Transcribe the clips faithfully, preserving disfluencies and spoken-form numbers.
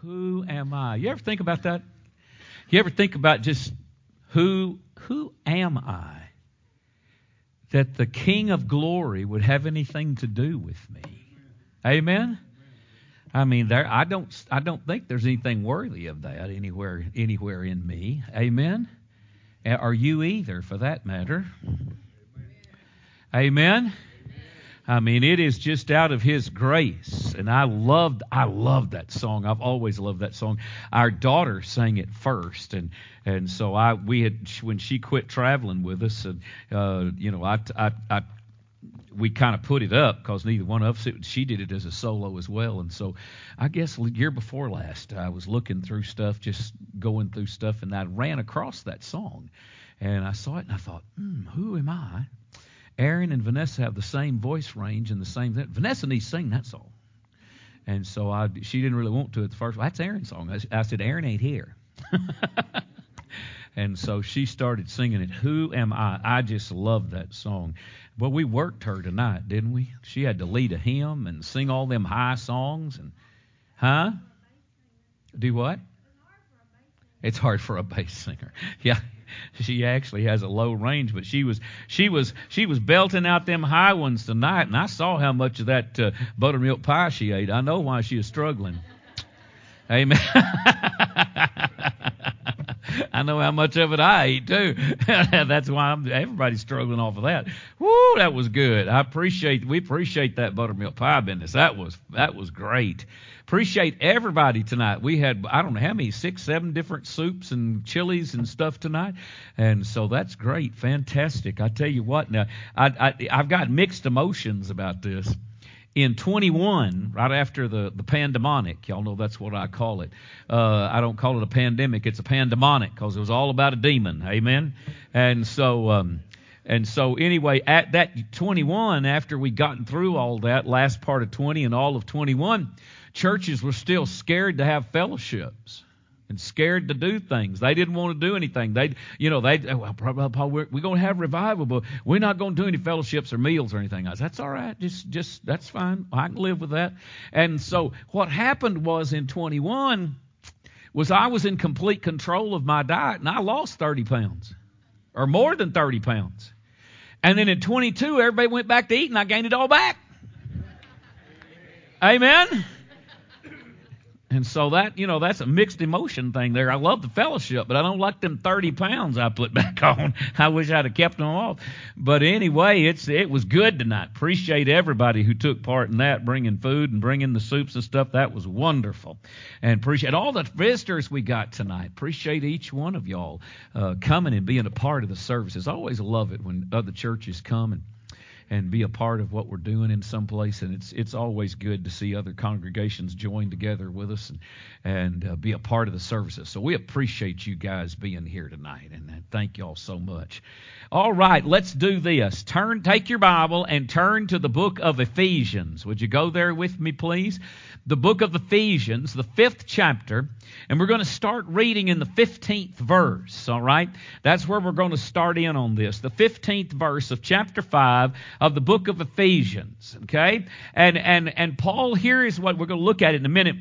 Who am I? You ever think about that? You ever think about just who who am I that the King of Glory would have anything to do with me? Amen. I mean, there I don't I don't think there's anything worthy of that anywhere anywhere in me. Amen. Are you either, for that matter? Amen. I mean, it is just out of His grace. And I loved, I loved that song. I've always loved that song. Our daughter sang it first. And, and so I, we had, when she quit traveling with us, and, uh, you know, I, I, I we kind of put it up because neither one of us, it, she did it as a solo as well. And so I guess the year before last, I was looking through stuff, just going through stuff, and I ran across that song. And I saw it and I thought, hmm, who am I? Aaron and Vanessa have the same voice range and the same thing. Vanessa needs to sing that song. And so I, she didn't really want to at the first. Well, that's Aaron's song. I, I said, Aaron ain't here. And so she started singing it. Who am I? I just love that song. Well, we worked her tonight, didn't we? She had to lead a hymn and sing all them high songs. And huh? Do what? It's hard for a bass singer. Yeah. She actually has a low range, but she was she was she was belting out them high ones tonight, and I saw how much of that uh, buttermilk pie she ate. I know why she was struggling. Amen. I know how much of it I ate too. That's why I'm, everybody's struggling off of that. Woo, that was good. I appreciate we appreciate that buttermilk pie business. That was that was great. Appreciate everybody tonight. We had, I don't know how many, six, seven different soups and chilies and stuff tonight. And so that's great. Fantastic. I tell you what, now, I, I, I've got mixed emotions about this. In twenty-one, right after the, the pandemonic, y'all know that's what I call it. Uh, I don't call it a pandemic. It's a pandemonic because it was all about a demon. Amen. And so, um, And so anyway, at that twenty-one, after we gotten through all that, last part of twenty and all of twenty-one, churches were still scared to have fellowships and scared to do things. They didn't want to do anything. They, you know, they, well, we're, we're going to have revival, but we're not going to do any fellowships or meals or anything else. That's all right. Just, just, that's fine. I can live with that. And so what happened was in twenty-one was I was in complete control of my diet, and I lost thirty pounds or more than thirty pounds. And then in twenty-two, everybody went back to eat, and I gained it all back. Amen? And so that, you know, that's a mixed emotion thing there. I love the fellowship, but I don't like them thirty pounds I put back on. I wish I'd have kept them off. But anyway, it's it was good tonight. Appreciate everybody who took part in that, bringing food and bringing the soups and stuff. That was wonderful. And appreciate all the visitors we got tonight. Appreciate each one of y'all uh, coming and being a part of the services. I always love it when other churches come and and be a part of what we're doing in some place. And it's it's always good to see other congregations join together with us and, and uh, be a part of the services. So we appreciate you guys being here tonight, and uh, thank y'all so much. All right, let's do this. Turn, take your Bible and turn to the book of Ephesians. Would you go there with me, please? The book of Ephesians, the fifth chapter, and we're going to start reading in the fifteenth verse, all right? That's where we're going to start in on this, the fifteenth verse of chapter five of the book of Ephesians, okay? And and and Paul, here is what we're going to look at in a minute.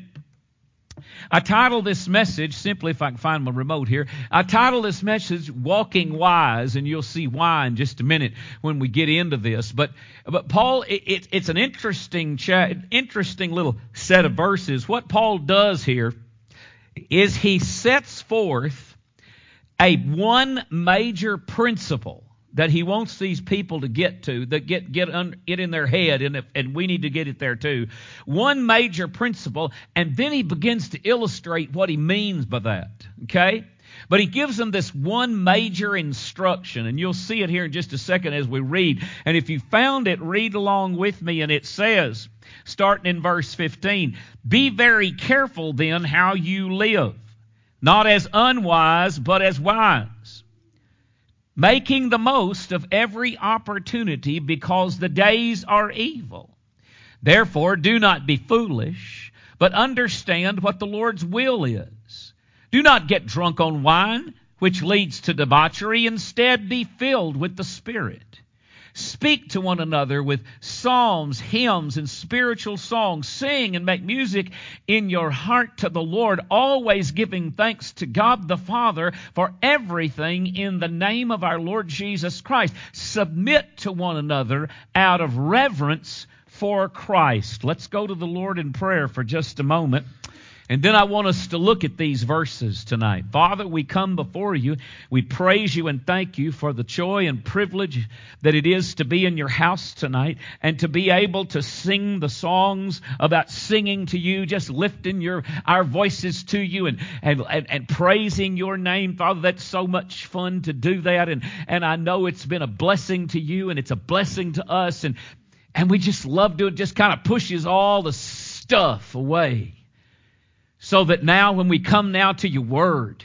I titled this message, simply if I can find my remote here, I titled this message, Walking Wise, and you'll see why in just a minute when we get into this. But but Paul, it, it, it's an interesting, cha- interesting little set of verses. What Paul does here is he sets forth a one major principle that he wants these people to get to, that get get un, it in their head, and, if, and we need to get it there too. One major principle, and then he begins to illustrate what he means by that, okay? But he gives them this one major instruction, and you'll see it here in just a second as we read. And if you found it, read along with me, and it says, starting in verse fifteen, "Be very careful then how you live, not as unwise, but as wise, making the most of every opportunity, because the days are evil. Therefore, do not be foolish, but understand what the Lord's will is. Do not get drunk on wine, which leads to debauchery. Instead, be filled with the Spirit, Speak to one another with psalms, hymns, and spiritual songs. Sing and make music in your heart to the Lord, always giving thanks to God the Father for everything in the name of our Lord Jesus Christ. Submit to one another out of reverence for Christ. Let's go to the Lord in prayer for just a moment. And then I want us to look at these verses tonight. Father, we come before you. We praise you and thank you for the joy and privilege that it is to be in your house tonight and to be able to sing the songs about singing to you, just lifting your our voices to you and, and, and, and praising your name. Father, that's so much fun to do that. And, and I know it's been a blessing to you and it's a blessing to us. And, and we just love doing it. Just kind of pushes all the stuff away. So that now when we come now to your word,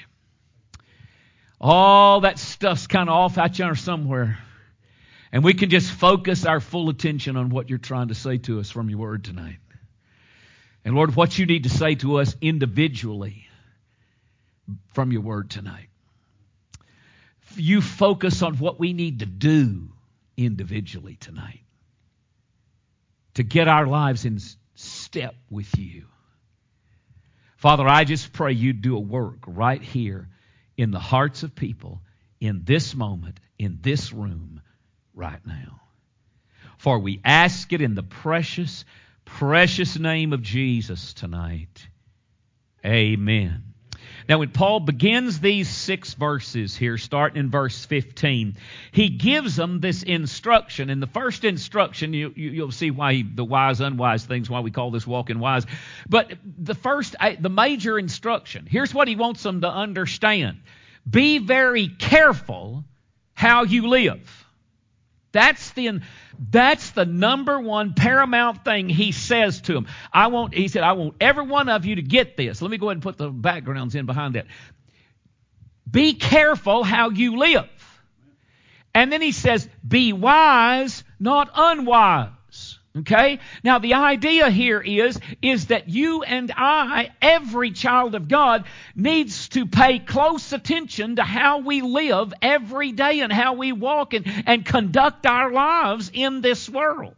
all that stuff's kind of off out there somewhere. And we can just focus our full attention on what you're trying to say to us from your word tonight. And Lord, what you need to say to us individually from your word tonight. You focus on what we need to do individually tonight to get our lives in step with you. Father, I just pray you do a work right here in the hearts of people in this moment, in this room right now. For we ask it in the precious, precious name of Jesus tonight. Amen. Now, when Paul begins these six verses here, starting in verse fifteen, he gives them this instruction. In the first instruction, you, you, you'll see why he, the wise, unwise things, why we call this walking wise. But the first, the major instruction, here's what he wants them to understand. Be very careful how you live. That's the that's the number one paramount thing he says to them. I want, he said, I want every one of you to get this. Let me go ahead and put the backgrounds in behind that. Be careful how you live. And then he says, be wise, not unwise. Okay? Now the idea here is, is that you and I, every child of God, needs to pay close attention to how we live every day and how we walk and, and conduct our lives in this world.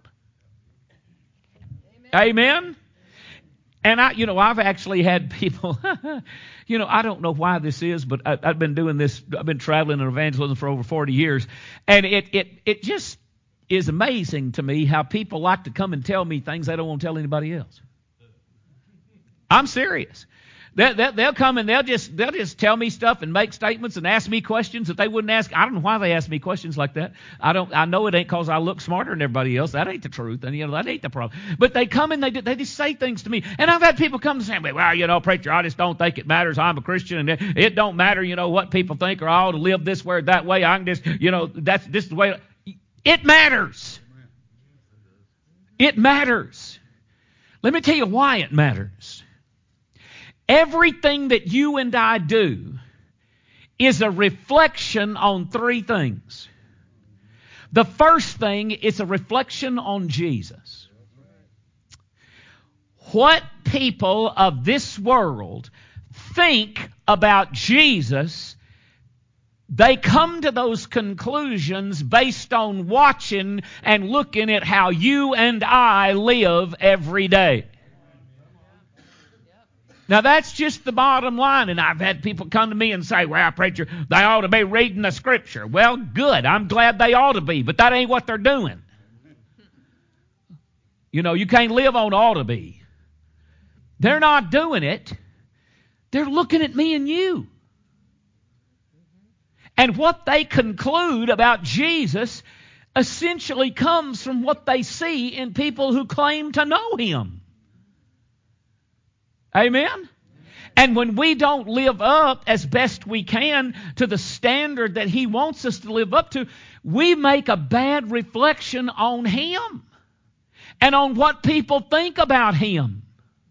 Amen? Amen? And I, you know, I've actually had people, you know, I don't know why this is, but I, I've been doing this, I've been traveling in evangelism for over forty years, and it, it, it just is amazing to me how people like to come and tell me things they don't want to tell anybody else. I'm serious. They'll, they'll come and they'll just they'll just tell me stuff and make statements and ask me questions that they wouldn't ask. I don't know why they ask me questions like that. I don't. I know it ain't because I look smarter than everybody else. That ain't the truth, and you know that ain't the problem. But they come and they they just say things to me, and I've had people come and say, "Well, you know, preacher, I just don't think it matters. I'm a Christian, and it don't matter, you know, what people think, or I ought to live this way or that way. I can just, you know, that's this is the way." It matters. It matters. Let me tell you why it matters. Everything that you and I do is a reflection on three things. The first thing is a reflection on Jesus. What people of this world think about Jesus, they come to those conclusions based on watching and looking at how you and I live every day. Now, that's just the bottom line. And I've had people come to me and say, well, preacher, they ought to be reading the Scripture. Well, good. I'm glad they ought to be, but that ain't what they're doing. You know, you can't live on ought to be. They're not doing it. They're looking at me and you. And what they conclude about Jesus essentially comes from what they see in people who claim to know Him. Amen? And when we don't live up as best we can to the standard that He wants us to live up to, we make a bad reflection on Him and on what people think about Him.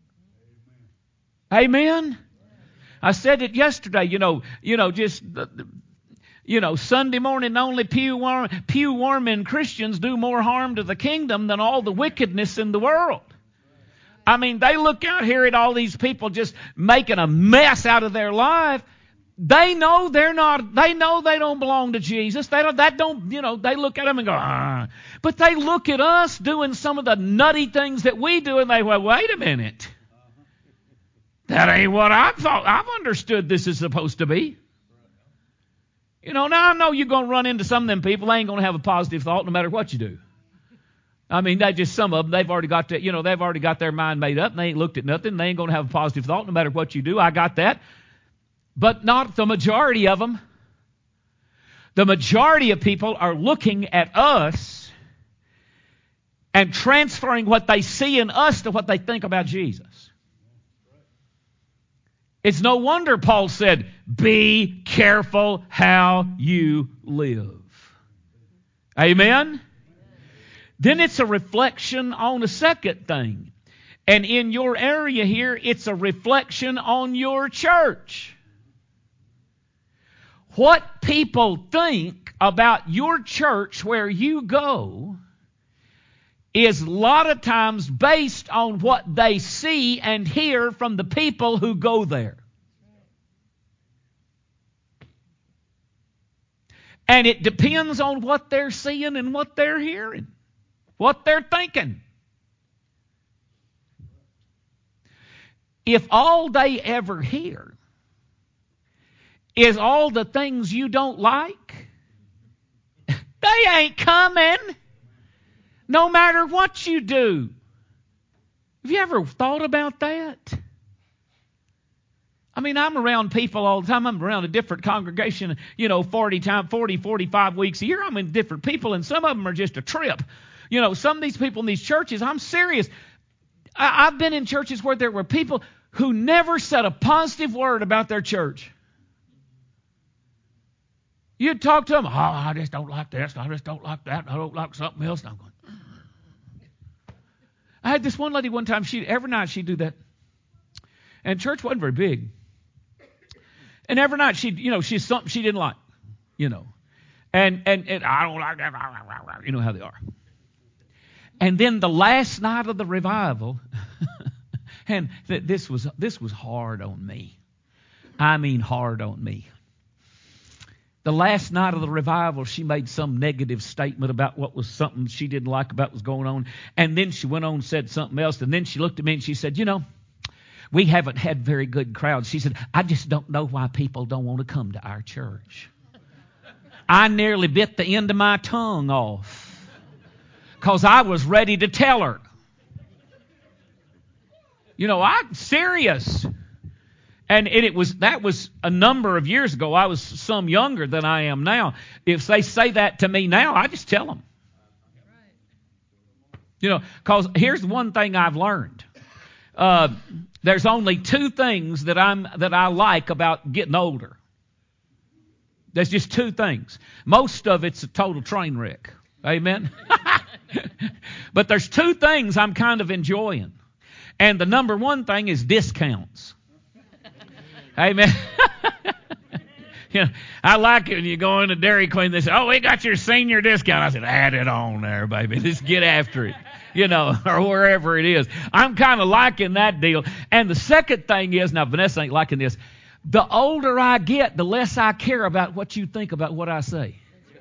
Amen? I said it yesterday, you know, you know, just... You know, Sunday morning only pew warm, pew warming Christians do more harm to the kingdom than all the wickedness in the world. I mean, they look out here at all these people just making a mess out of their life. They know they're not, they know they don't belong to Jesus. They don't, that don't, you know, they look at them and go, ah. But they look at us doing some of the nutty things that we do and they go, wait a minute. That ain't what I thought. I've understood this is supposed to be. You know, now I know you're going to run into some of them people. They ain't going to have a positive thought no matter what you do. I mean, they just, some of them, they've already got that, you know, they've already got their mind made up and they ain't looked at nothing. They ain't going to have a positive thought no matter what you do. I got that. But not the majority of them. The majority of people are looking at us and transferring what they see in us to what they think about Jesus. It's no wonder Paul said, be careful how you live. Amen? Then it's a reflection on a second thing. And in your area here, it's a reflection on your church. What people think about your church where you go is a lot of times based on what they see and hear from the people who go there. And it depends on what they're seeing and what they're hearing, what they're thinking. If all they ever hear is all the things you don't like, they ain't coming. No matter what you do. Have you ever thought about that? I mean, I'm around people all the time. I'm around a different congregation, you know, forty times, forty, forty-five weeks a year. I'm in different people, and some of them are just a trip. You know, some of these people in these churches, I'm serious. I, I've been in churches where there were people who never said a positive word about their church. You'd talk to them, oh, I just don't like this, I just don't like that, I don't like something else. And I'm going, I had this one lady one time, she every night she'd do that. And church wasn't very big. And every night she'd, you know, she's something she didn't like, you know. And, and, and I don't like that, you know how they are. And then the last night of the revival, and th- this was this was hard on me. I mean hard on me. The last night of the revival, she made some negative statement about what was something she didn't like about what was going on. And then she went on and said something else. And then she looked at me and she said, you know, we haven't had very good crowds. She said, I just don't know why people don't want to come to our church. I nearly bit the end of my tongue off because I was ready to tell her. You know, I'm serious. And it was that was a number of years ago. I was some younger than I am now. If they say that to me now, I just tell them. You know, because here's one thing I've learned. Uh, there's only two things that I'm that I like about getting older. There's just two things. Most of it's a total train wreck. Amen? But there's two things I'm kind of enjoying. And the number one thing is discounts. Amen. You know, I like it when you go into Dairy Queen, they say, oh, we got your senior discount. I said, add it on there, baby. Let's get after it, you know, or wherever it is. I'm kind of liking that deal. And the second thing is, now Vanessa ain't liking this, the older I get, the less I care about what you think about what I say.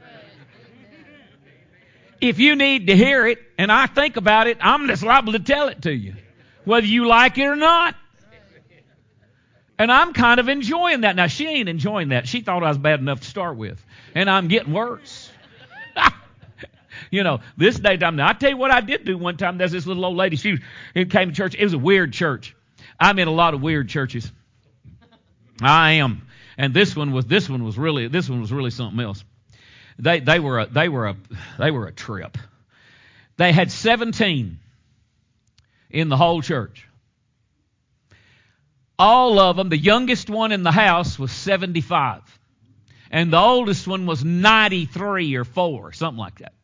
If you need to hear it and I think about it, I'm just liable to tell it to you, whether you like it or not. And I'm kind of enjoying that. Now, she ain't enjoying that. She thought I was bad enough to start with. And I'm getting worse. You know, this daytime. Now, I tell you what I did do one time. There's this little old lady. She came to church. It was a weird church. I'm in a lot of weird churches. I am. And this one was this one was really this one was really something else. They they were a, they were a they were a trip. They had seventeen in the whole church. All of them, the youngest one in the house was seventy-five. And the oldest one was ninety-three or four, something like that.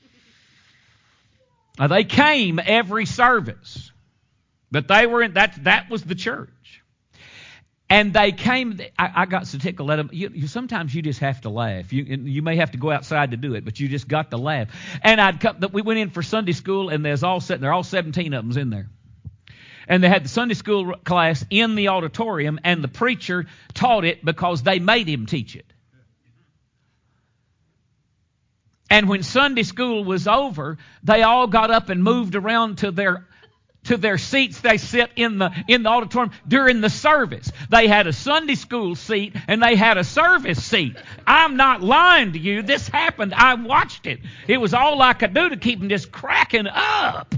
Now, they came every service. But they were in, that, that was the church. And they came, I, I got so tickled at them. You, you, sometimes you just have to laugh. You, you may have to go outside to do it, but you just got to laugh. And I'd come, we went in for Sunday school, and there's all sitting there, all seventeen of them's in there. And they had the Sunday school class in the auditorium, and the preacher taught it because they made him teach it. And when Sunday school was over, they all got up and moved around to their to their seats they sit in the in the auditorium during the service. They had a Sunday school seat and they had a service seat. I'm not lying to you. This happened. I watched it. It was all I could do to keep them just cracking up.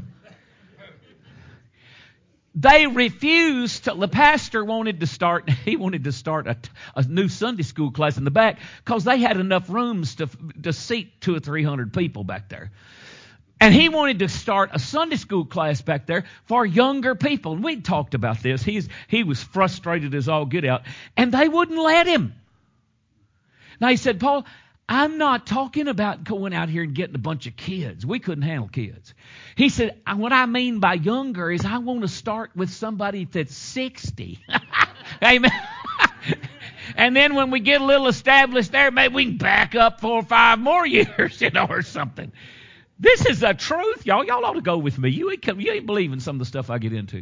They refused to, the pastor wanted to start, he wanted to start a, a new Sunday school class in the back because they had enough rooms to, to seat two or three hundred people back there. And he wanted to start a Sunday school class back there for younger people. And we talked about this. He's, he was frustrated as all get out. And they wouldn't let him. Now he said, Paul, I'm not talking about going out here and getting a bunch of kids. We couldn't handle kids. He said, what I mean by younger is I want to start with somebody that's sixty. Amen. And then when we get a little established there, maybe we can back up four or five more years, you know, or something. This is the truth, y'all. Y'all ought to go with me. You ain't, you ain't believing some of the stuff I get into.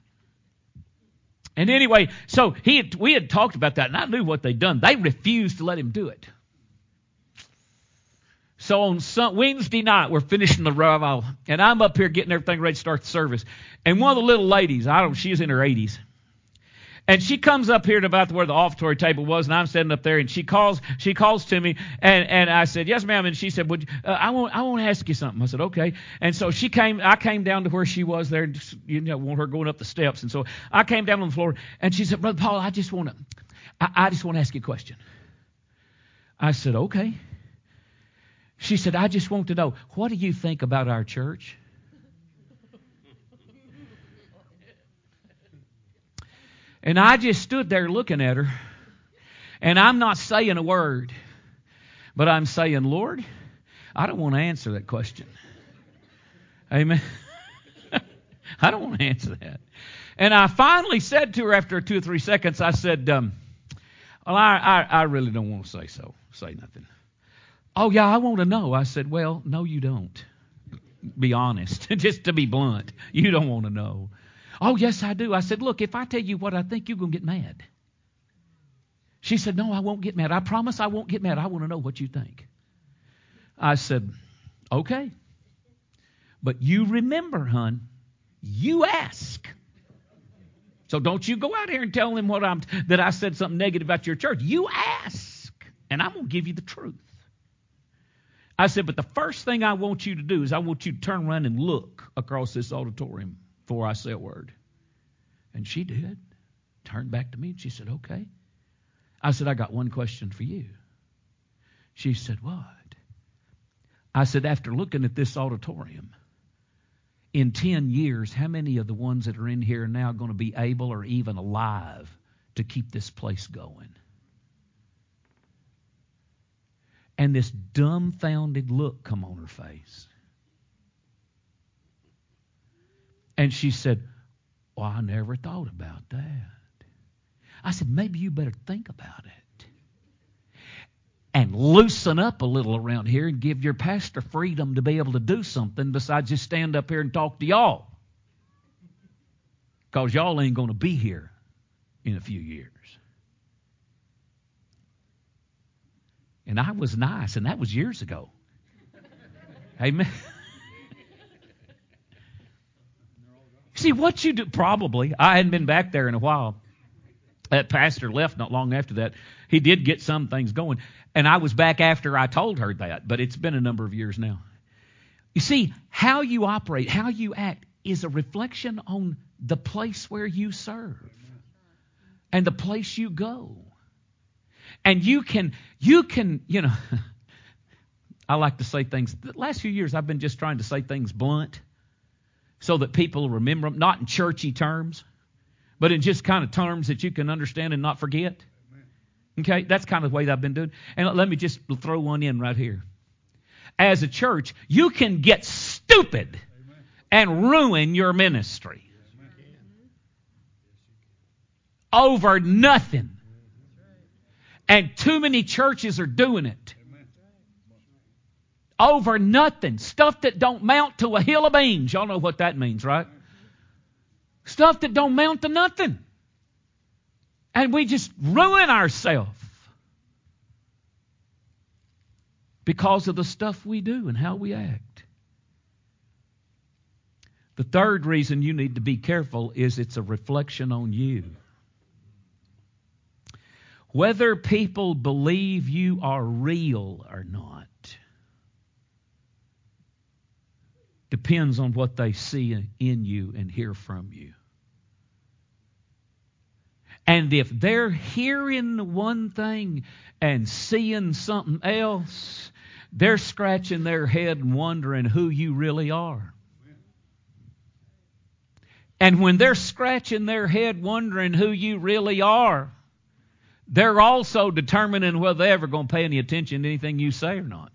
And anyway, so he had, we had talked about that, and I knew what they'd done. They refused to let him do it. So on some, Wednesday night, we're finishing the revival, and I'm up here getting everything ready to start the service. And one of the little ladies, I don't, she's in her eighties, and she comes up here to about where the offertory table was, and I'm sitting up there, and she calls, she calls to me, and, and I said, yes, ma'am. And she said, Would you, uh, I want, I want to ask you something. I said, okay. And so she came, I came down to where she was there, just, you know, want her going up the steps, and so I came down on the floor, and she said, Brother Paul, I just want to, I, I just want to ask you a question. I said, okay. She said, I just want to know, what do you think about our church? And I just stood there looking at her, and I'm not saying a word, but I'm saying, Lord, I don't want to answer that question. Amen. I don't want to answer that. And I finally said to her after two or three seconds, I said, um, well, I, I, I really don't want to say so, say nothing. Oh, yeah, I want to know. I said, well, no, you don't. Be honest. Just to be blunt. You don't want to know. Oh, yes, I do. I said, look, if I tell you what I think, you're going to get mad. She said, no, I won't get mad. I promise I won't get mad. I want to know what you think. I said, okay. But you remember, hon, you ask. So don't you go out here and tell them what I'm, that I said something negative about your church. You ask, and I'm going to give you the truth. I said, but the first thing I want you to do is I want you to turn around and look across this auditorium before I say a word. And she did. Turned back to me and she said, okay. I said, I got one question for you. She said, what? I said, after looking at this auditorium, in ten years, how many of the ones that are in here are now going to be able or even alive to keep this place going? And this dumbfounded look come on her face. And she said, well, I never thought about that. I said, maybe you better think about it. And loosen up a little around here and give your pastor freedom to be able to do something besides just stand up here and talk to y'all. Because y'all ain't going to be here in a few years. And I was nice, and that was years ago. Amen. See, what you do, probably, I hadn't been back there in a while. That pastor left not long after that. He did get some things going. And I was back after I told her that, but it's been a number of years now. You see, how you operate, how you act is a reflection on the place where you serve and the place you go. And you can, you can, you know, I like to say things. The last few years I've been just trying to say things blunt so that people remember them, not in churchy terms, but in just kind of terms that you can understand and not forget. Okay, that's kind of the way that I've been doing. And let me just throw one in right here. As a church, you can get stupid and ruin your ministry over nothing. And too many churches are doing it. Over nothing. Stuff that don't mount to a hill of beans. Y'all know what that means, right? Stuff that don't amount to nothing. And we just ruin ourselves because of the stuff we do and how we act. The third reason you need to be careful is it's a reflection on you. Whether people believe you are real or not depends on what they see in you and hear from you. And if they're hearing one thing and seeing something else, they're scratching their head and wondering who you really are. And when they're scratching their head wondering who you really are, they're also determining whether they're ever going to pay any attention to anything you say or not.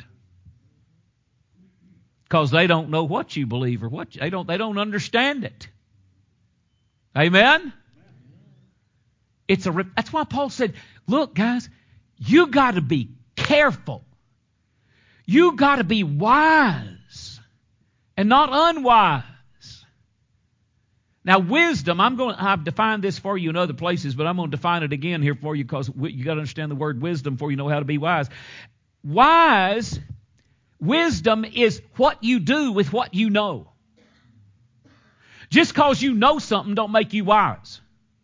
Because they don't know what you believe or what you, they don't they don't understand it. Amen? It's a that's why Paul said, look, guys, you got to be careful. You got to be wise and not unwise. Now, wisdom, I'm going. I've defined this for you in other places, but I'm going to define it again here for you because you got to understand the word wisdom before you know how to be wise. Wise, wisdom is what you do with what you know. Just because you know something don't make you wise.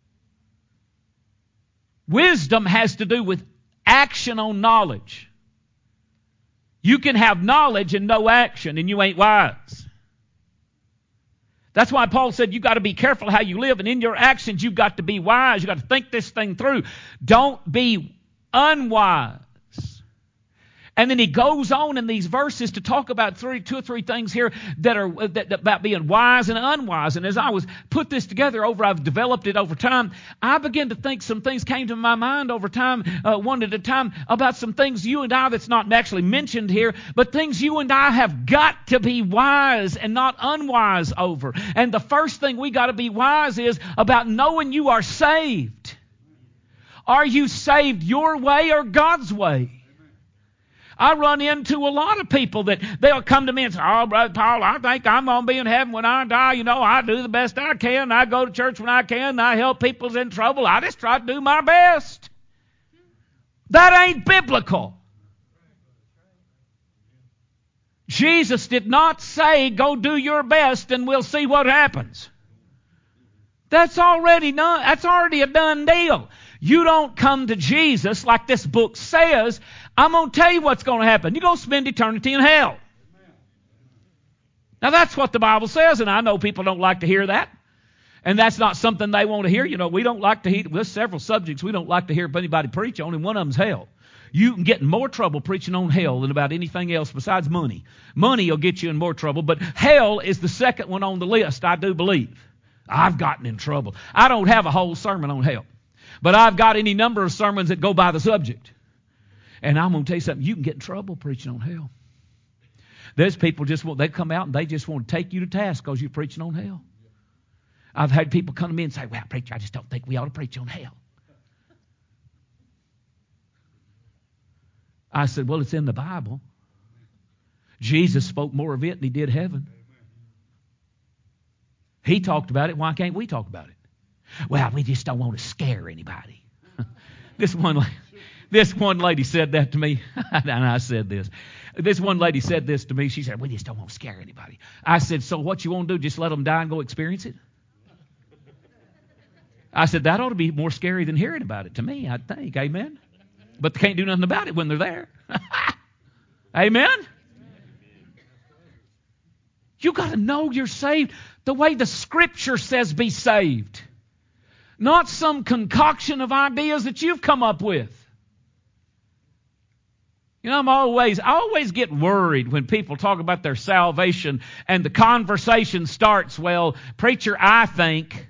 Wisdom has to do with action on knowledge. You can have knowledge and no action, and you ain't wise. That's why Paul said you've got to be careful how you live, and in your actions you've got to be wise. You've got to think this thing through. Don't be unwise. And then he goes on in these verses to talk about three, two or three things here that are that, that, about being wise and unwise. And as I was put this together over, I've developed it over time. I began to think some things came to my mind over time, uh, one at a time, about some things you and I that's not actually mentioned here, but things you and I have got to be wise and not unwise over. And the first thing we got to be wise is about knowing you are saved. Are you saved your way or God's way? I run into a lot of people that they'll come to me and say, oh, Brother Paul, I think I'm going to be in heaven when I die. You know, I do the best I can. I go to church when I can. I help people who's in trouble. I just try to do my best. That ain't biblical. Jesus did not say, go do your best and we'll see what happens. That's already done. That's already a done deal. You don't come to Jesus like this book says, I'm going to tell you what's going to happen. You're going to spend eternity in hell. Now, that's what the Bible says, and I know people don't like to hear that. And that's not something they want to hear. You know, we don't like to hear, there's several subjects we don't like to hear anybody preach on, and one of them's hell. You can get in more trouble preaching on hell than about anything else besides money. Money will get you in more trouble, but hell is the second one on the list, I do believe. I've gotten in trouble. I don't have a whole sermon on hell, but I've got any number of sermons that go by the subject. And I'm going to tell you something, you can get in trouble preaching on hell. There's people just want, they come out and they just want to take you to task because you're preaching on hell. I've had people come to me and say, well, preacher, I just don't think we ought to preach on hell. I said, well, it's in the Bible. Jesus spoke more of it than he did heaven. He talked about it. Why can't we talk about it? Well, we just don't want to scare anybody. This one, this one lady said that to me, and I said this. This one lady said this to me. She said, we just don't want to scare anybody. I said, so what you want to do, just let them die and go experience it? I said, that ought to be more scary than hearing about it to me, I think. Amen? But they can't do nothing about it when they're there. Amen? You got to know you're saved the way the Scripture says be saved. Not some concoction of ideas that you've come up with. You know, I'm always, I always get worried when people talk about their salvation and the conversation starts, well, preacher, I think.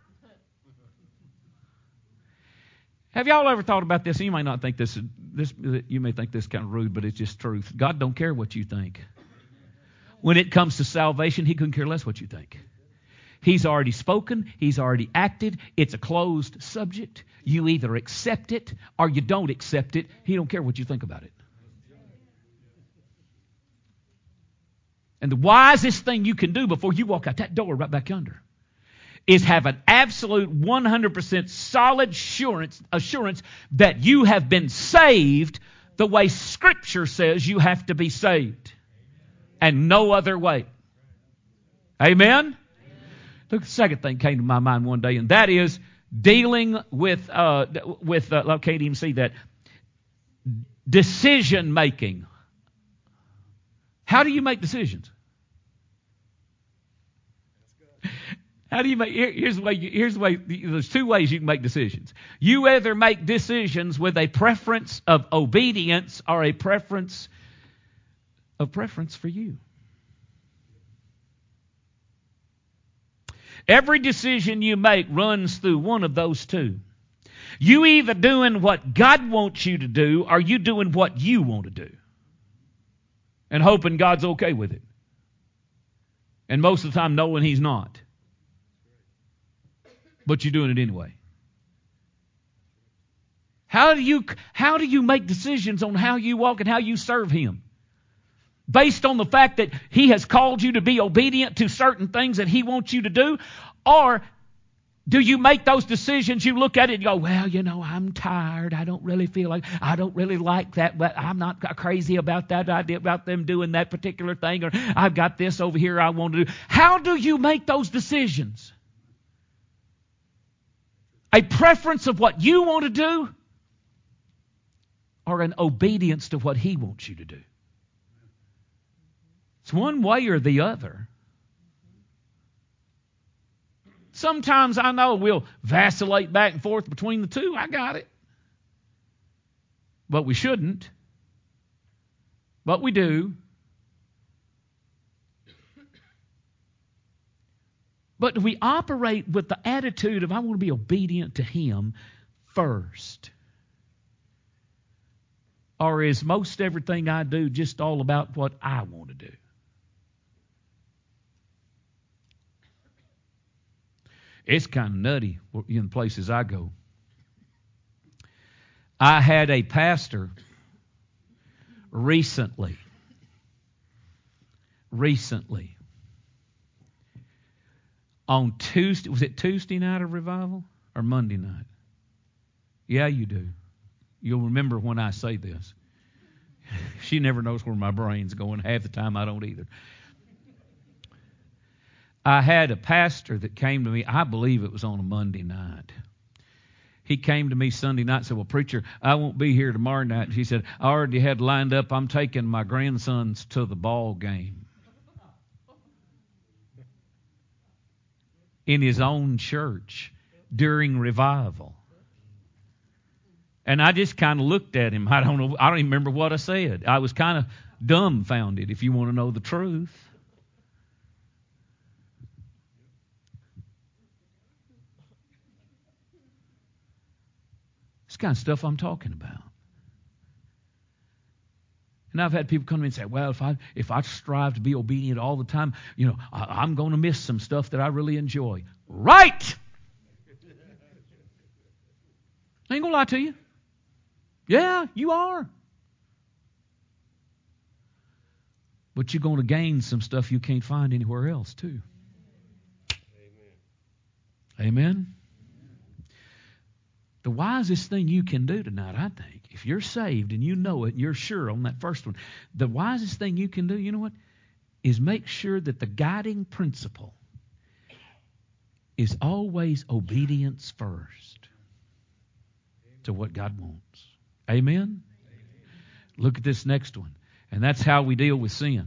Have y'all ever thought about this? You may not think this, this, you may think this kind of rude, but it's just truth. God don't care what you think. When it comes to salvation, he couldn't care less what you think. He's already spoken. He's already acted. It's a closed subject. You either accept it or you don't accept it. He don't care what you think about it. And the wisest thing you can do before you walk out that door right back under is have an absolute one hundred percent solid assurance, assurance that you have been saved the way Scripture says you have to be saved. And no other way. Amen? The second thing came to my mind one day, and that is dealing with, uh, with uh, I can't even see that, decision making. How do you make decisions? How do you make? Here, here's the way. You, here's the way. There's two ways you can make decisions. You either make decisions with a preference of obedience or a preference of preference for you. Every decision you make runs through one of those two. You either doing what God wants you to do, or you doing what you want to do, and hoping God's okay with it. And most of the time, knowing He's not. But you're doing it anyway. How do you how do you make decisions on how you walk and how you serve Him? Based on the fact that He has called you to be obedient to certain things that He wants you to do? Or do you make those decisions, you look at it and go, well, you know, I'm tired. I don't really feel like, I don't really like that, but I'm not crazy about that idea about them doing that particular thing, or I've got this over here I want to do. How do you make those decisions? A preference of what you want to do, or an obedience to what He wants you to do? It's one way or the other. Sometimes I know we'll vacillate back and forth between the two. I got it. But we shouldn't. But we do. But we operate with the attitude of I want to be obedient to Him first. Or is most everything I do just all about what I want to do? It's kind of nutty in places I go. I had a pastor recently, recently, on Tuesday, was it Tuesday night of revival or Monday night? Yeah, you do. You'll remember when I say this. She never knows where my brain's going. Half the time I don't either. I had a pastor that came to me, I believe it was on a Monday night. He came to me Sunday night and said, well, preacher, I won't be here tomorrow night. He said, I already had lined up, I'm taking my grandsons to the ball game. In his own church during revival. And I just kind of looked at him. I don't know, I don't even remember what I said. I was kind of dumbfounded, if you want to know the truth. It's the kind of stuff I'm talking about. And I've had people come to me and say, well, if I if I strive to be obedient all the time, you know, I, I'm going to miss some stuff that I really enjoy. Right! I ain't going to lie to you. Yeah, you are. But you're going to gain some stuff you can't find anywhere else, too. Amen. Amen? The wisest thing you can do tonight, I think, if you're saved and you know it and you're sure on that first one, the wisest thing you can do, you know what, is make sure that the guiding principle is always obedience first to what God wants. Amen? Amen? Look at this next one. And that's how we deal with sin.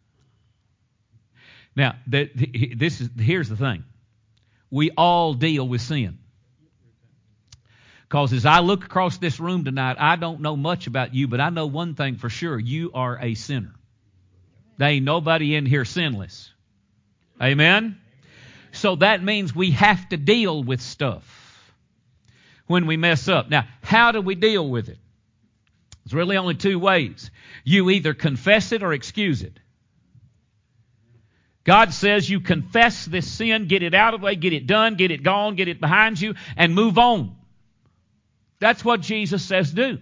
Now, this is here's the thing. We all deal with sin. Because as I look across this room tonight, I don't know much about you, but I know one thing for sure. You are a sinner. There ain't nobody in here sinless. Amen? So that means we have to deal with stuff when we mess up. Now, how do we deal with it? There's really only two ways. You either confess it or excuse it. God says you confess this sin, get it out of the way, get it done, get it gone, get it behind you, and move on. That's what Jesus says do.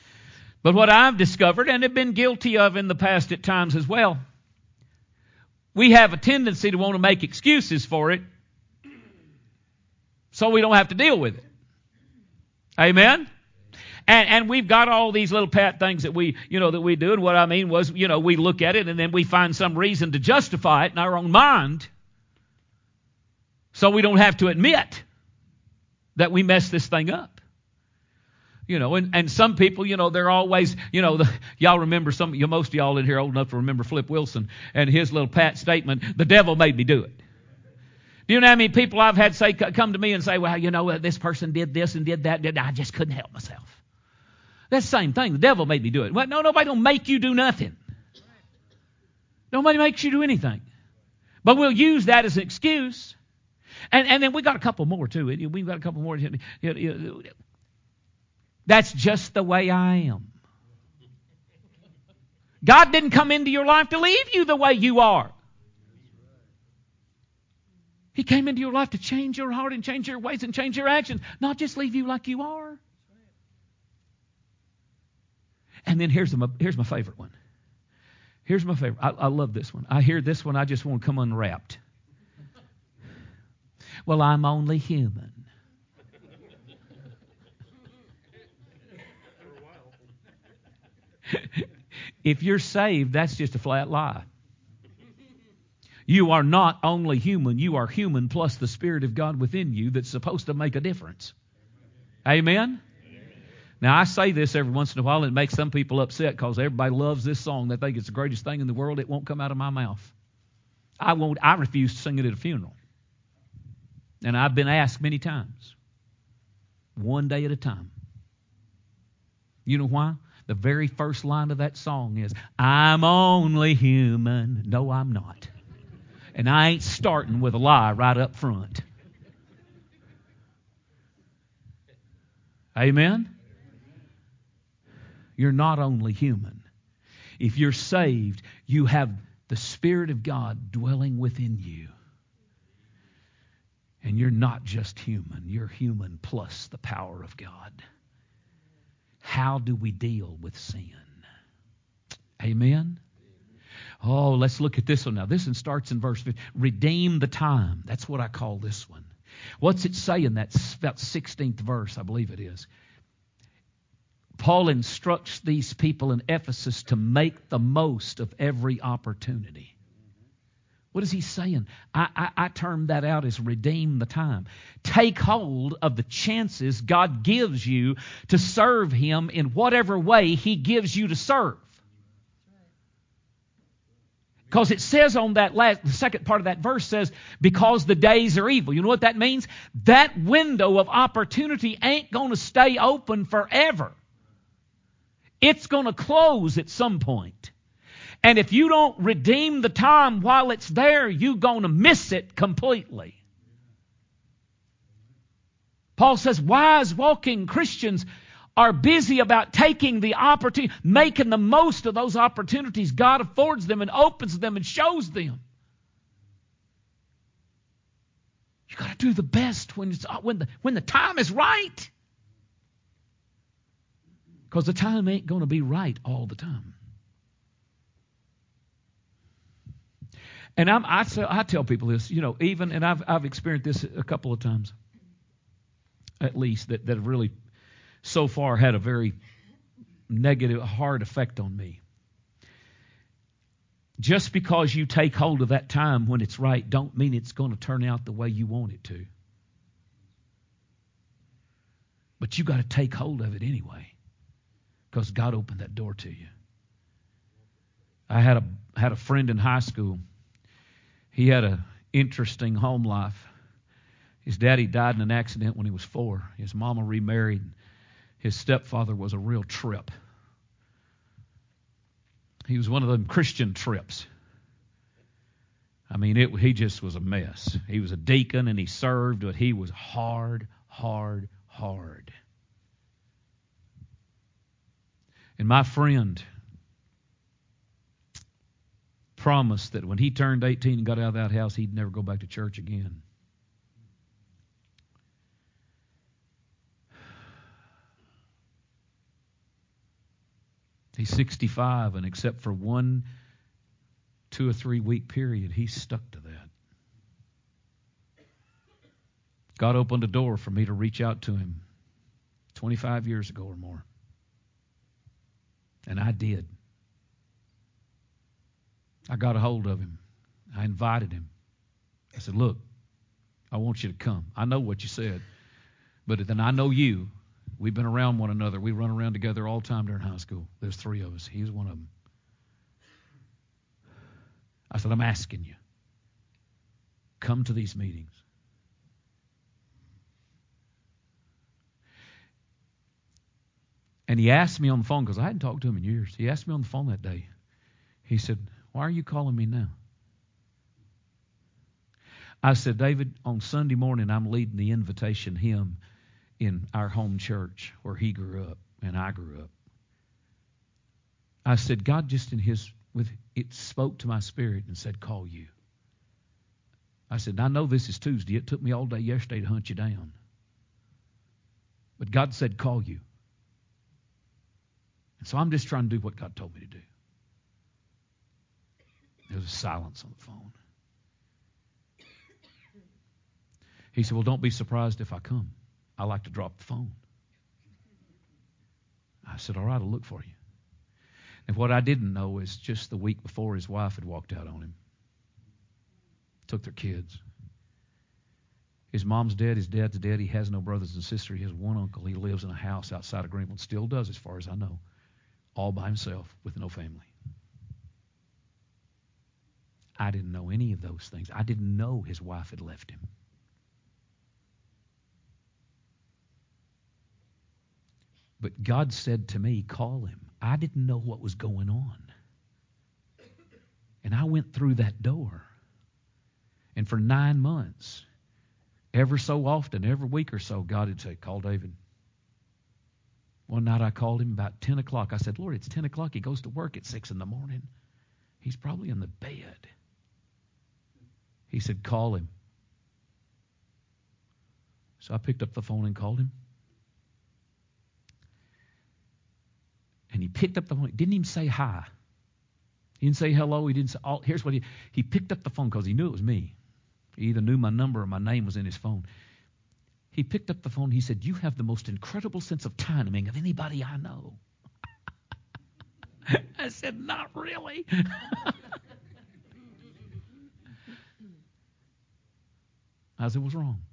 But what I've discovered, and have been guilty of in the past at times as well, we have a tendency to want to make excuses for it so we don't have to deal with it. Amen? And, and we've got all these little pat things that we, you know, that we do. And what I mean was, you know, we look at it and then we find some reason to justify it in our own mind so we don't have to admit that we messed this thing up. You know, and, and some people, you know, they're always, you know, the, y'all remember some, you, most of y'all in here old enough to remember Flip Wilson and his little pat statement, the devil made me do it. Do you know how many people I've had say, come to me and say, well, you know, this person did this and did that. Did, I just couldn't help myself. That's the same thing. The devil made me do it. Well, no, nobody don't make you do nothing. Nobody makes you do anything. But we'll use that as an excuse. And, and then we got a couple more, too. We've got a couple more. That's just the way I am. God didn't come into your life to leave you the way you are. He came into your life to change your heart and change your ways and change your actions, not just leave you like you are. And then here's my, here's my favorite one. Here's my favorite. I, I love this one. I hear this one, I just want to come unwrapped. Well, I'm only human. If you're saved, that's just a flat lie. You are not only human, you are human plus the Spirit of God within you that's supposed to make a difference. Amen? Amen. Now, I say this every once in a while, and it makes some people upset because everybody loves this song. They think it's the greatest thing in the world. It won't come out of my mouth. I won't. I refuse to sing it at a funeral. And I've been asked many times. One day at a time. You know why? The very first line of that song is, I'm only human. No, I'm not. And I ain't starting with a lie right up front. Amen? You're not only human. If you're saved, you have the Spirit of God dwelling within you. And you're not just human. You're human plus the power of God. How do we deal with sin? Amen? Oh, let's look at this one now. This one starts in verse fifteen. Redeem the time. That's what I call this one. What's it say in that about sixteenth verse, I believe it is? Paul instructs these people in Ephesus to make the most of every opportunity. What is he saying? I, I, I term that out as redeem the time. Take hold of the chances God gives you to serve Him in whatever way He gives you to serve. Because it says on that last, the second part of that verse says, because the days are evil. You know what that means? That window of opportunity ain't going to stay open forever. It's going to close at some point. And if you don't redeem the time while it's there, you're going to miss it completely. Paul says wise walking Christians are busy about taking the opportunity, making the most of those opportunities God affords them and opens them and shows them. You got to do the best when it's when the when the time is right. Because the time ain't going to be right all the time. And I'm, I, I tell people this, you know, even, and I've I've experienced this a couple of times, at least, that, that have really so far had a very negative, hard effect on me. Just because you take hold of that time when it's right, don't mean it's going to turn out the way you want it to. But you got to take hold of it anyway, because God opened that door to you. I had a had a friend in high school. He had an interesting home life. His daddy died in an accident when he was four. His mama remarried. His stepfather was a real trip. He was one of them Christian trips. I mean, it, he just was a mess. He was a deacon and he served, but he was hard, hard, hard. And my friend promised that when he turned eighteen and got out of that house, he'd never go back to church again. He's sixty-five, and except for one two or three week period, he stuck to that. God opened a door for me to reach out to him twenty-five years ago or more. And I did. I got a hold of him. I invited him. I said, look, I want you to come. I know what you said, but then I know you. We've been around one another. We run around together all the time during high school. There's three of us. He was one of them. I said, I'm asking you. Come to these meetings. And he asked me on the phone, because I hadn't talked to him in years. He asked me on the phone that day. He said, why are you calling me now? I said, David, on Sunday morning, I'm leading the invitation hymn in our home church where he grew up and I grew up. I said, God just in his, with it spoke to my spirit and said, call you. I said, I know this is Tuesday. It took me all day yesterday to hunt you down. But God said, call you. And so I'm just trying to do what God told me to do. There was a silence on the phone. He said, well, don't be surprised if I come. I like to drop the phone. I said, all right, I'll look for you. And what I didn't know is just the week before his wife had walked out on him. Took their kids. His mom's dead. His dad's dead. He has no brothers and sisters. He has one uncle. He lives in a house outside of Greenville. Still does, as far as I know. All by himself with no family. I didn't know any of those things. I didn't know his wife had left him. But God said to me, call him. I didn't know what was going on. And I went through that door. And for nine months, ever so often, every week or so, God would say, call David. One night I called him about ten o'clock. I said, Lord, it's ten o'clock. He goes to work at six in the morning. He's probably in the bed. He said, call him. So I picked up the phone and called him. And he picked up the phone. He didn't even say hi. He didn't say hello. He didn't say, oh, here's what he, he picked up the phone because he knew it was me. He either knew my number or my name was in his phone. He picked up the phone. He said, you have the most incredible sense of timing of anybody I know. I said, not really. I said, what's wrong?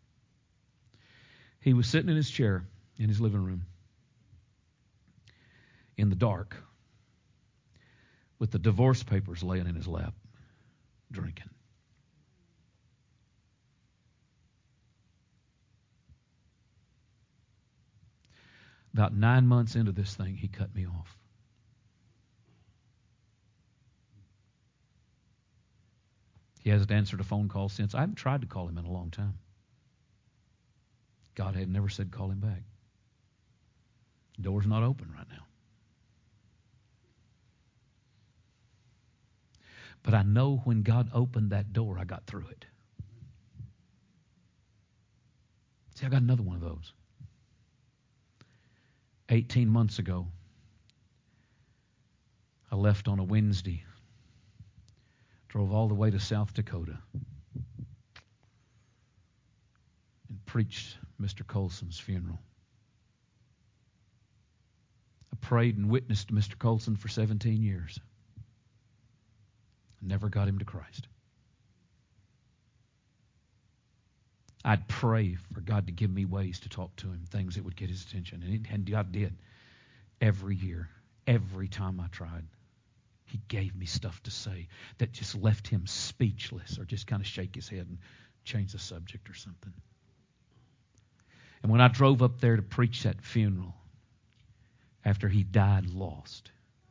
He was sitting in his chair in his living room in the dark with the divorce papers laying in his lap, drinking. About nine months into this thing, he cut me off. He hasn't answered a phone call since. I haven't tried to call him in a long time. God had never said call him back. The door's not open right now. But I know when God opened that door, I got through it. See, I got another one of those. Eighteen months ago, I left on a Wednesday, drove all the way to South Dakota, and preached Mister Colson's funeral. I prayed and witnessed to Mister Colson for seventeen years. I never got him to Christ. I'd pray for God to give me ways to talk to him, things that would get his attention. And, it, and God did. Every year, every time I tried, he gave me stuff to say that just left him speechless or just kind of shake his head and change the subject or something. And when I drove up there to preach that funeral, after he died lost,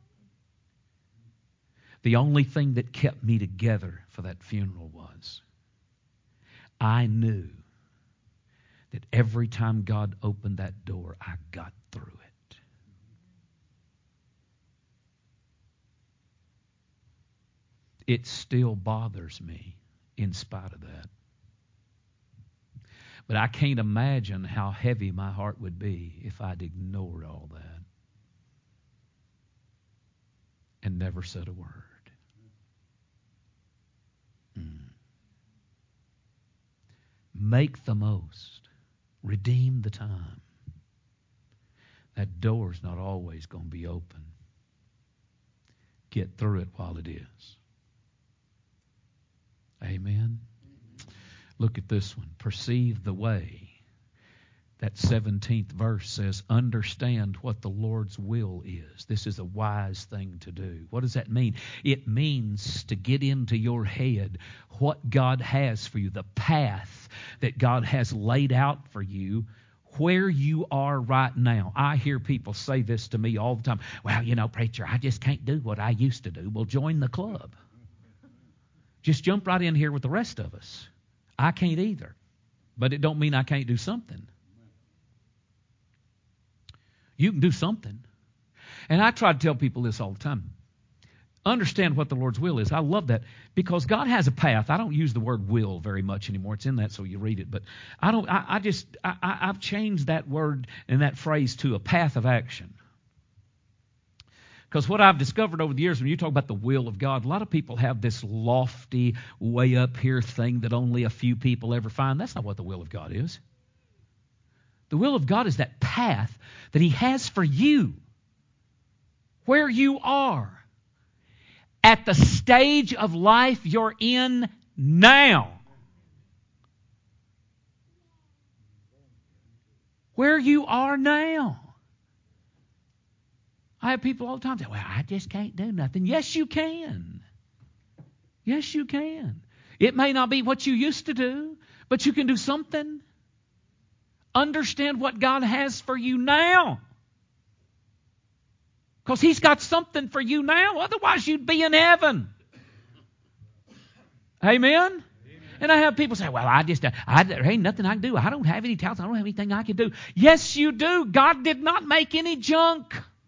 the only thing that kept me together for that funeral was I knew that every time God opened that door, I got through it. It still bothers me in spite of that. But I can't imagine how heavy my heart would be if I'd ignored all that and never said a word. Make the most. Redeem the time. That door's not always going to be open. Get through it while it is. Amen. Look at this one. Perceive the way. That seventeenth verse says, understand what the Lord's will is. This is a wise thing to do. What does that mean? It means to get into your head what God has for you, the path that God has laid out for you, where you are right now. I hear people say this to me all the time. Well, you know, preacher, I just can't do what I used to do. Well, join the club. Just jump right in here with the rest of us. I can't either. But it don't mean I can't do something. You can do something. And I try to tell people this all the time. Understand what the Lord's will is. I love that because God has a path. I don't use the word will very much anymore. It's in that, so you read it. But I don't. I, I just. I, I've changed that word and that phrase to a path of action. Because what I've discovered over the years, when you talk about the will of God, a lot of people have this lofty, way up here thing that only a few people ever find. That's not what the will of God is. The will of God is that path that He has for you, where you are, at the stage of life you're in now. Where you are now. I have people all the time say, well, I just can't do nothing. Yes, you can. Yes, you can. It may not be what you used to do, but you can do something. Understand what God has for you now. Because He's got something for you now. Otherwise, you'd be in heaven. Amen? Amen. And I have people say, well, I just, I, there ain't nothing I can do. I don't have any talents. I don't have anything I can do. Yes, you do. God did not make any junk.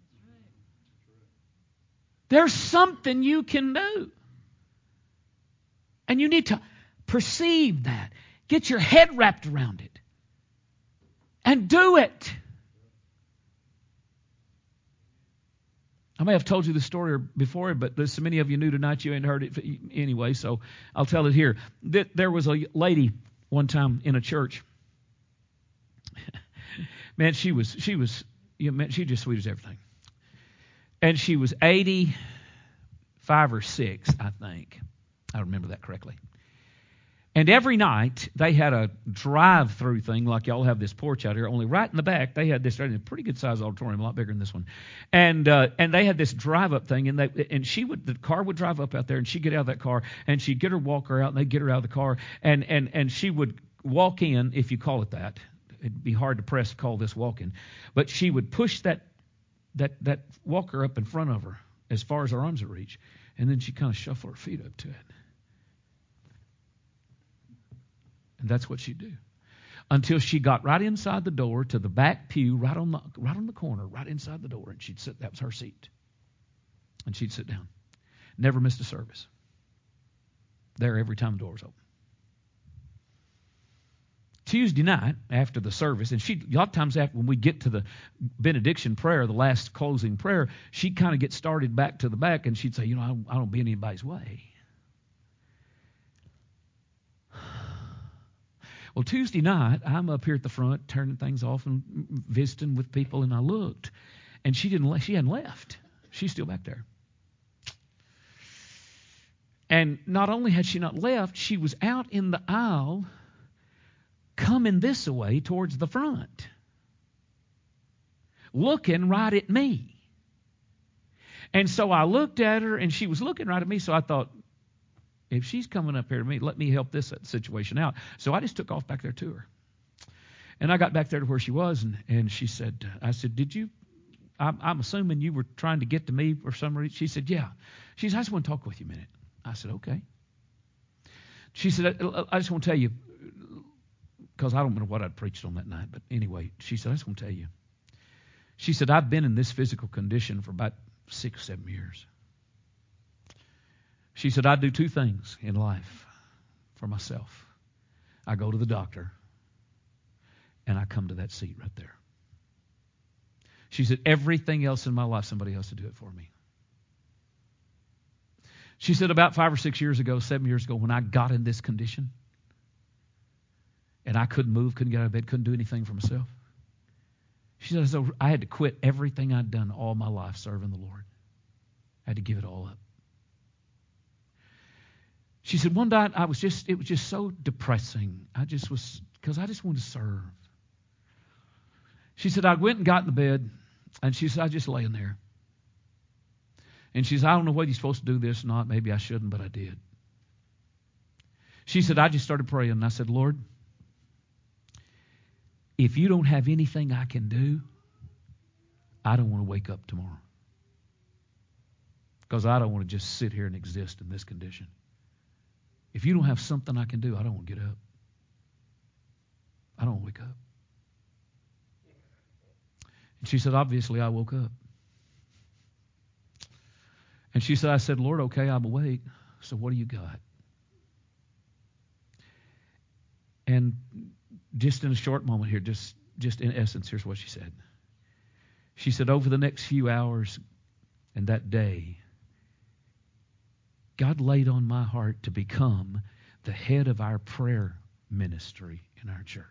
There's something you can do. And you need to perceive that. Get your head wrapped around it. And do it. I may have told you the story before, but there's so many of you new tonight you ain't heard it anyway, so I'll tell it here. There was a lady one time in a church. Man, she was she was you know, man, she just sweet as everything. And she was eighty-five or six, I think. I remember that correctly. And every night, they had a drive-through thing, like y'all have this porch out here, only right in the back, they had this, a pretty good-sized auditorium, a lot bigger than this one. And uh, and they had this drive-up thing, and they and she would, the car would drive up out there, and she'd get out of that car, and she'd get her walker out, and they'd get her out of the car, and, and, and she would walk in, if you call it that. It'd be hard to press call this walking. But she would push that that that walker up in front of her as far as her arms would reach, and then she'd kind of shuffle her feet up to it. And that's what she'd do. Until she got right inside the door to the back pew, right on the right on the corner, right inside the door, and she'd sit. That was her seat. And she'd sit down. Never missed a service. There every time the door was open. Tuesday night after the service, and she a lot of times after when we get to the benediction prayer, the last closing prayer, she'd kind of get started back to the back, and she'd say, you know, I, I don't be in anybody's way. Well, Tuesday night, I'm up here at the front, turning things off and visiting with people, and I looked, and she didn't. She hadn't left. She's still back there. And not only had she not left, she was out in the aisle, coming this way towards the front, looking right at me. And so I looked at her, and she was looking right at me. So I thought, if she's coming up here to me, let me help this situation out. So I just took off back there to her. And I got back there to where she was, and, and she said, I said, did you, I'm, I'm assuming you were trying to get to me for some reason. She said, yeah. She said, I just want to talk with you a minute. I said, okay. She said, I, I just want to tell you, because I don't know what I'd preached on that night, but anyway, she said, I just want to tell you. She said, I've been in this physical condition for about six, seven years. She said, I do two things in life for myself. I go to the doctor, and I come to that seat right there. She said, everything else in my life, somebody else to do it for me. She said, about five or six years ago, seven years ago, when I got in this condition, And I couldn't move, couldn't get out of bed, couldn't do anything for myself. She said, so I had to quit everything I'd done all my life serving the Lord. I had to give it all up. She said, one night I was just, it was just so depressing. I just was, because I just wanted to serve. She said, I went and got in the bed, and she said, I just laying there. And she said, I don't know whether you're supposed to do this or not. Maybe I shouldn't, but I did. She said, I just started praying, and I said, Lord, if you don't have anything I can do, I don't want to wake up tomorrow. Because I don't want to just sit here and exist in this condition. If you don't have something I can do, I don't want to get up. I don't want to wake up. And she said, obviously, I woke up. And she said, I said, Lord, okay, I'm awake. So what do you got? And just in a short moment here, just, just in essence, here's what she said. She said, over the next few hours and that day, God laid on my heart to become the head of our prayer ministry in our church.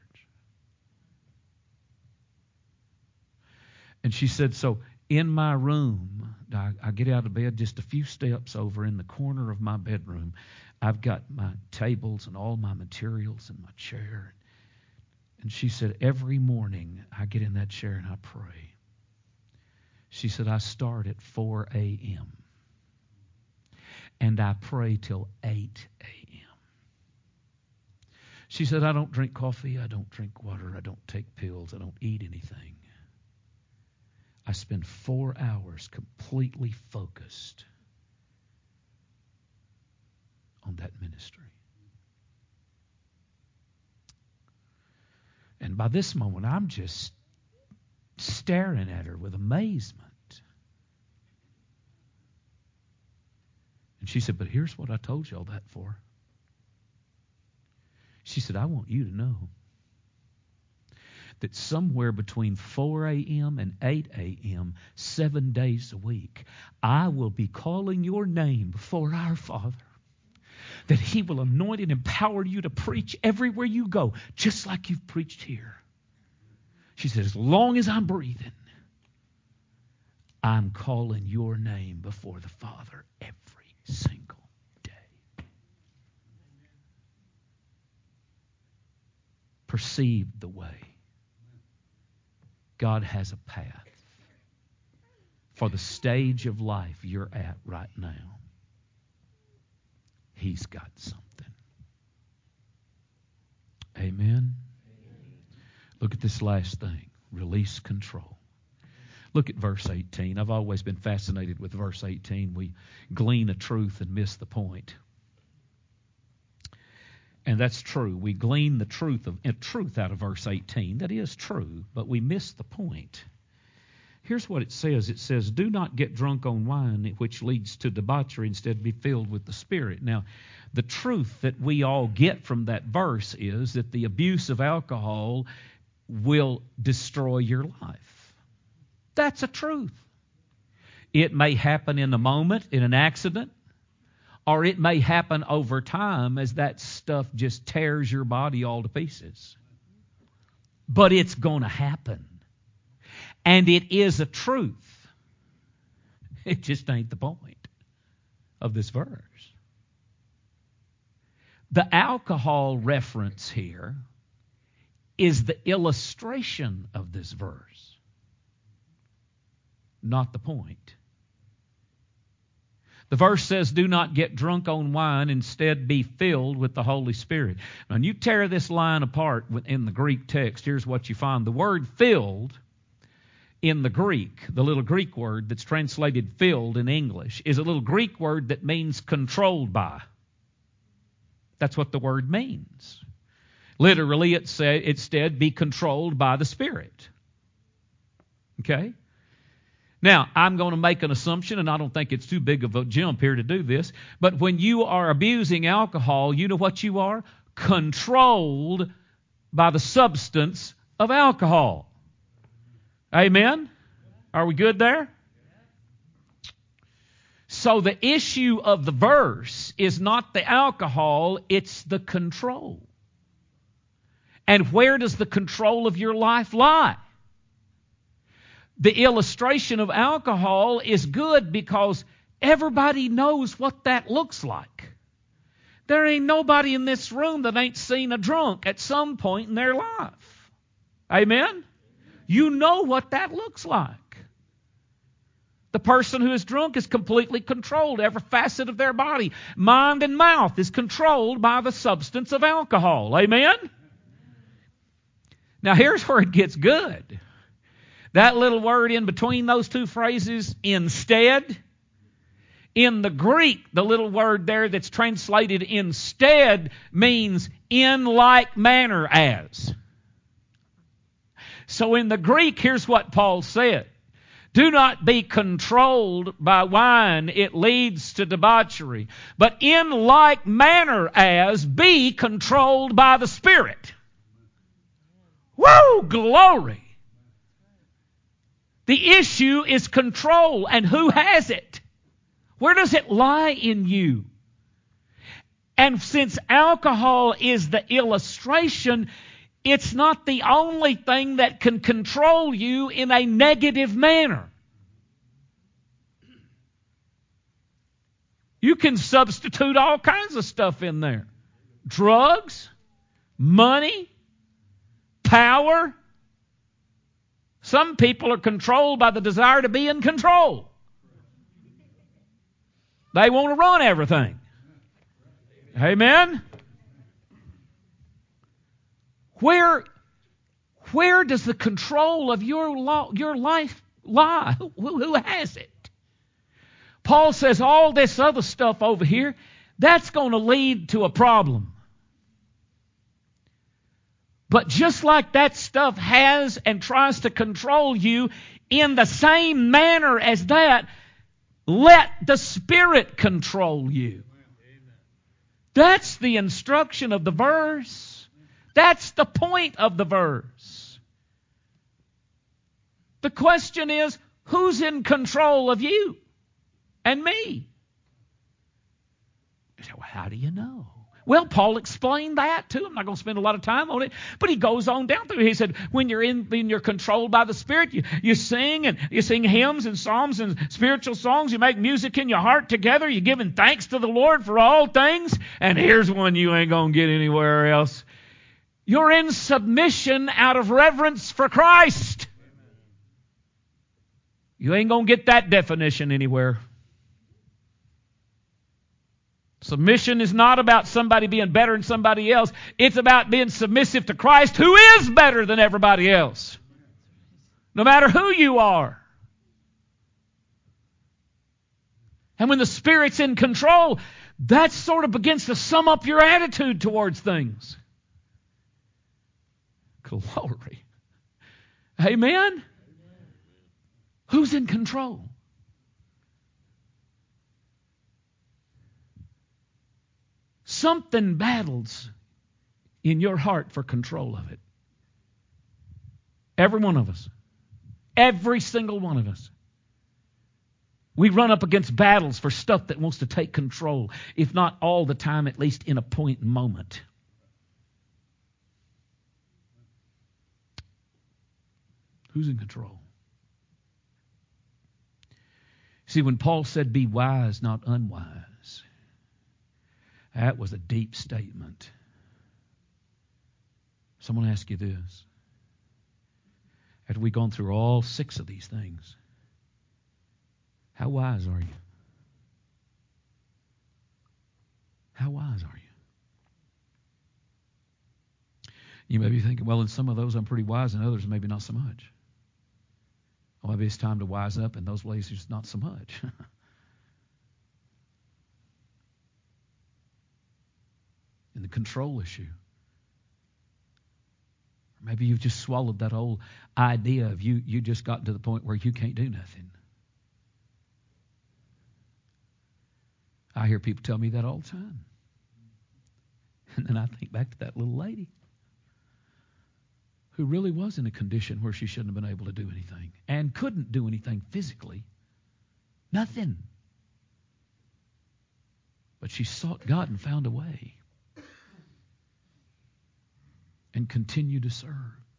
And she said, so in my room, I, I get out of bed just a few steps over in the corner of my bedroom. I've got my tables and all my materials and my chair. And she said, every morning I get in that chair and I pray. She said, I start at four a.m. and I pray till eight a.m. She said, I don't drink coffee, I don't drink water, I don't take pills, I don't eat anything. I spend four hours completely focused on that ministry. And by this moment, I'm just staring at her with amazement. And she said, but here's what I told you all that for. She said, I want you to know that somewhere between four a.m. and eight a.m., seven days a week, I will be calling your name before our Father, that He will anoint and empower you to preach everywhere you go, just like you've preached here. She said, as long as I'm breathing, I'm calling your name before the Father every single day. Perceive the way. God has a path for the stage of life you're at right now. He's got something. Amen? Look at this last thing. Release control. Look at verse eighteen. I've always been fascinated with verse eighteen. We glean a truth and miss the point. And that's true. We glean the truth of uh, truth out of verse eighteen. That is true, but we miss the point. Here's what it says. It says, do not get drunk on wine, which leads to debauchery. Instead, be filled with the Spirit. Now, the truth that we all get from that verse is that the abuse of alcohol will destroy your life. That's a truth. It may happen in a moment, in an accident, or it may happen over time as that stuff just tears your body all to pieces. But it's going to happen. And it is a truth. It just ain't the point of this verse. The alcohol reference here is the illustration of this verse, not the point. The verse says, do not get drunk on wine, instead be filled with the Holy Spirit. Now, when you tear this line apart in the Greek text, here's what you find. The word filled in the Greek, the little Greek word that's translated filled in English, is a little Greek word that means controlled by. That's what the word means. Literally, it said, instead, be controlled by the Spirit. Okay? Now, I'm going to make an assumption, and I don't think it's too big of a jump here to do this, but when you are abusing alcohol, you know what you are? Controlled by the substance of alcohol. Amen? Are we good there? So the issue of the verse is not the alcohol, it's the control. And where does the control of your life lie? The illustration of alcohol is good because everybody knows what that looks like. There ain't nobody in this room that ain't seen a drunk at some point in their life. Amen? You know what that looks like. The person who is drunk is completely controlled. Every facet of their body, mind and mouth, is controlled by the substance of alcohol. Amen? Now here's where it gets good. That little word in between those two phrases, instead, in the Greek, the little word there that's translated instead means in like manner as. So in the Greek, here's what Paul said. Do not be controlled by wine. It leads to debauchery. But in like manner as, be controlled by the Spirit. Woo! Glory! The issue is control. And who has it? Where does it lie in you? And since alcohol is the illustration, it's not the only thing that can control you in a negative manner. You can substitute all kinds of stuff in there. Drugs, money, power. Some people are controlled by the desire to be in control. They want to run everything. Amen? Where, where does the control of your, law, your life lie? Who, who has it? Paul says all this other stuff over here, that's going to lead to a problem. But just like that stuff has and tries to control you, in the same manner as that, let the Spirit control you. That's the instruction of the verse. That's the point of the verse. The question is, who's in control of you and me? You say, well, how do you know? Well, Paul explained that too. I'm not going to spend a lot of time on it, but he goes on down through. He said, when you're in, when you're controlled by the Spirit, you, you sing and you sing hymns and psalms and spiritual songs. You make music in your heart together. You're giving thanks to the Lord for all things. And here's one you ain't going to get anywhere else. You're in submission out of reverence for Christ. You ain't going to get that definition anywhere. Submission is not about somebody being better than somebody else. It's about being submissive to Christ, who is better than everybody else. No matter who you are. And when the Spirit's in control, that sort of begins to sum up your attitude towards things. Glory. Amen? Who's in control? Something battles in your heart for control of it. Every one of us. Every single one of us. We run up against battles for stuff that wants to take control, if not all the time, at least in a point and moment. Who's in control? See, when Paul said, be wise, not unwise, that was a deep statement. So I'm going to ask you this. After we've gone through all six of these things, how wise are you? How wise are you? You may be thinking, well, in some of those I'm pretty wise, and others maybe not so much. Well, maybe it's time to wise up in those ways it's not so much. In the control issue. Or maybe you've just swallowed that old idea of you, you just gotten to the point where you can't do nothing. I hear people tell me that all the time. And then I think back to that little lady who really was in a condition where she shouldn't have been able to do anything and couldn't do anything physically. Nothing. But she sought God and found a way. and continue to serve.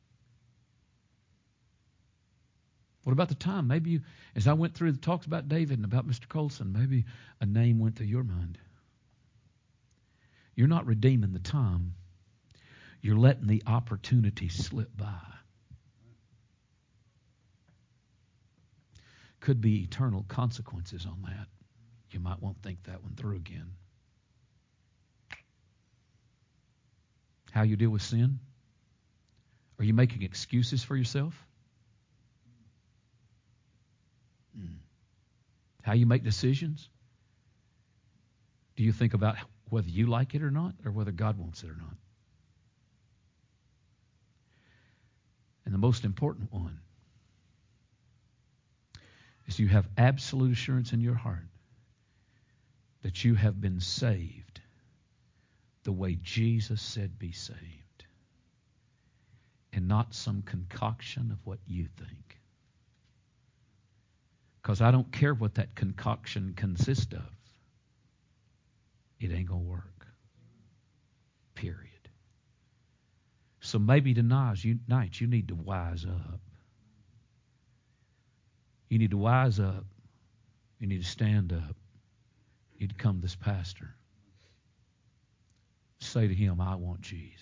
What about the time? Maybe you, as I went through the talks about David and about Mister Colson, maybe a name went through your mind. You're not redeeming the time. You're letting the opportunity slip by. Could be eternal consequences on that. You might want to think that one through again. How you deal with sin? Are you making excuses for yourself? How you make decisions? Do you think about whether you like it or not, or whether God wants it or not? And the most important one is you have absolute assurance in your heart that you have been saved the way Jesus said be saved, and not some concoction of what you think. Because I don't care what that concoction consists of. It ain't going to work. Period. So maybe tonight you, night you need to wise up. You need to wise up. You need to stand up. You need to come to this pastor. Say to him, I want Jesus.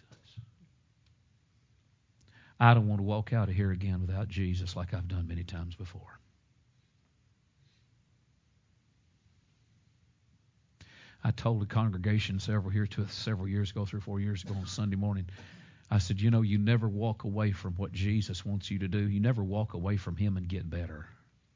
I don't want to walk out of here again without Jesus like I've done many times before. I told a congregation several here to several years ago, three or four years ago on Sunday morning, I said, you know, you never walk away from what Jesus wants you to do. You never walk away from him and get better.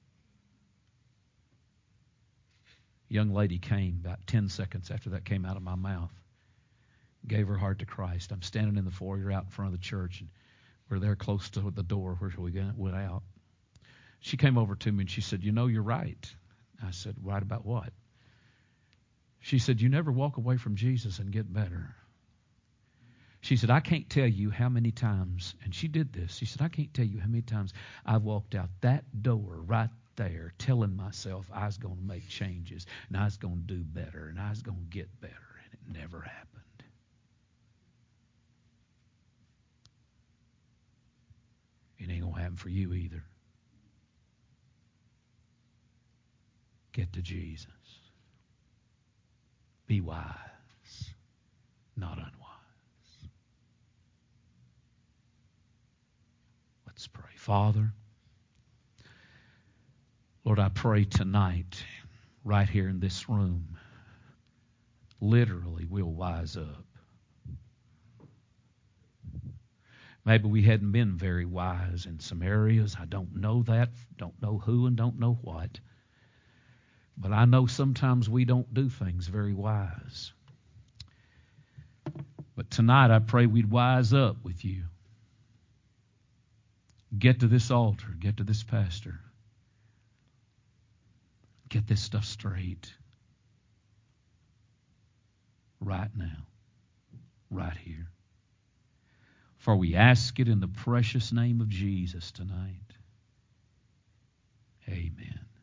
A young lady came about ten seconds after that came out of my mouth, gave her heart to Christ. I'm standing in the foyer out in front of the church, and we're there close to the door where we went out. She came over to me and she said, you know, you're right. I said, right about what? She said, you never walk away from Jesus and get better. She said, I can't tell you how many times, and she did this. She said, I can't tell you how many times I've walked out that door right there telling myself I was going to make changes and I was going to do better and I was going to get better, and it never happened. It ain't going to happen for you either. Get to Jesus. Be wise, not unwise. Let's pray. Father, Lord, I pray tonight, right here in this room, literally we'll wise up. Maybe we hadn't been very wise in some areas. I don't know that, don't know who and don't know what. But I know sometimes we don't do things very wise. But tonight I pray we'd wise up with you. Get to this altar. Get to this pastor. Get this stuff straight. Right now. Right here. For we ask it in the precious name of Jesus tonight. Amen.